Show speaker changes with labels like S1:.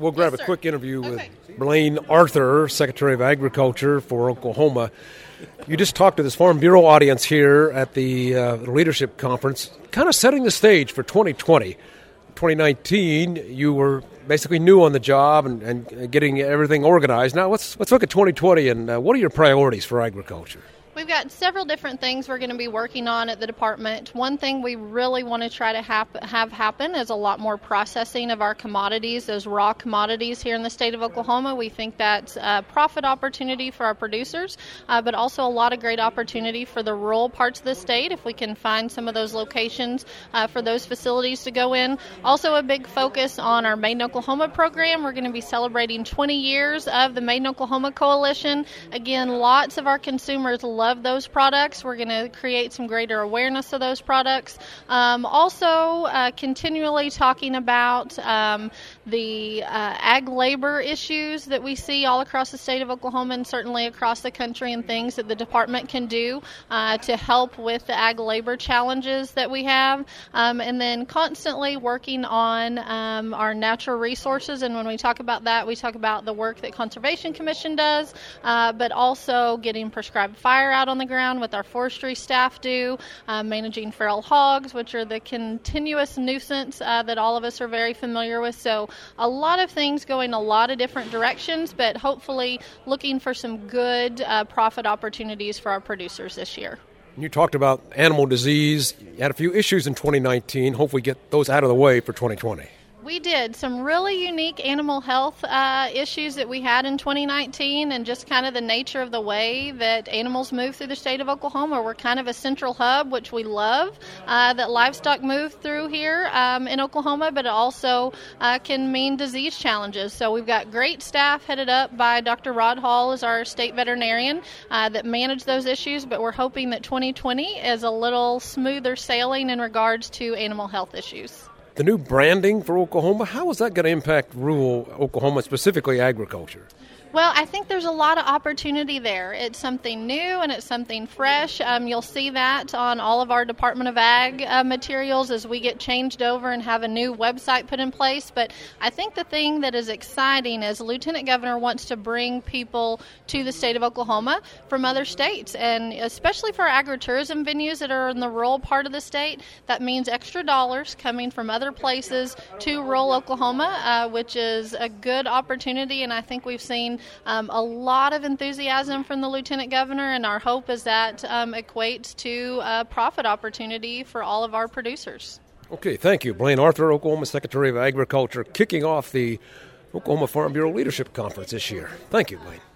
S1: we'll grab
S2: Yes,
S1: a
S2: sir.
S1: quick interview with
S2: Okay.
S1: Blaine Arthur, Secretary of Agriculture for Oklahoma. You just talked to this Farm Bureau audience here at the Leadership Conference, kind of setting the stage for 2020. 2019, you were basically new on the job and getting everything organized. Now let's look at 2020 and what are your priorities for agriculture?
S2: We've got several different things we're going to be working on at the department. One thing we really want to try to have happen is a lot more processing of our commodities, those raw commodities here in the state of Oklahoma. We think that's a profit opportunity for our producers, but also a lot of great opportunity for the rural parts of the state if we can find some of those locations for those facilities to go in. Also a big focus on our Made in Oklahoma program. We're going to be celebrating 20 years of the Made in Oklahoma Coalition. Again, lots of our consumers love those products. We're going to create some greater awareness of those products. Also, continually talking about the ag labor issues that we see all across the state of Oklahoma and certainly across the country, and things that the department can do to help with the ag labor challenges that we have. And then constantly working on our natural resources. And when we talk about that, we talk about the work that Conservation Commission does, but also getting prescribed fire out on the ground with our forestry staff do, managing feral hogs, which are the continuous nuisance that all of us are very familiar with. So a lot of things going a lot of different directions, but hopefully looking for some good profit opportunities for our producers this year.
S1: You talked about animal disease. You had a few issues in 2019. Hopefully get those out of the way for 2020.
S2: We did some really unique animal health issues that we had in 2019, and just kind of the nature of the way that animals move through the state of Oklahoma. We're kind of a central hub, which we love, that livestock move through here in Oklahoma, but it also can mean disease challenges. So we've got great staff headed up by Dr. Rod Hall as our state veterinarian that manage those issues, but we're hoping that 2020 is a little smoother sailing in regards to animal health issues.
S1: The new branding for Oklahoma, how is that going to impact rural Oklahoma, specifically agriculture?
S2: Well, I think there's a lot of opportunity there. It's something new and it's something fresh. You'll see that on all of our Department of Ag materials as we get changed over and have a new website put in place. But I think the thing that is exciting is Lieutenant Governor wants to bring people to the state of Oklahoma from other states, and especially for agritourism venues that are in the rural part of the state. That means extra dollars coming from other places to rural Oklahoma, which is a good opportunity, and I think we've seen a lot of enthusiasm from the Lieutenant Governor, and our hope is that equates to a profit opportunity for all of our producers.
S1: Okay, thank you. Blaine Arthur, Oklahoma Secretary of Agriculture, kicking off the Oklahoma Farm Bureau Leadership Conference this year. Thank you, Blaine.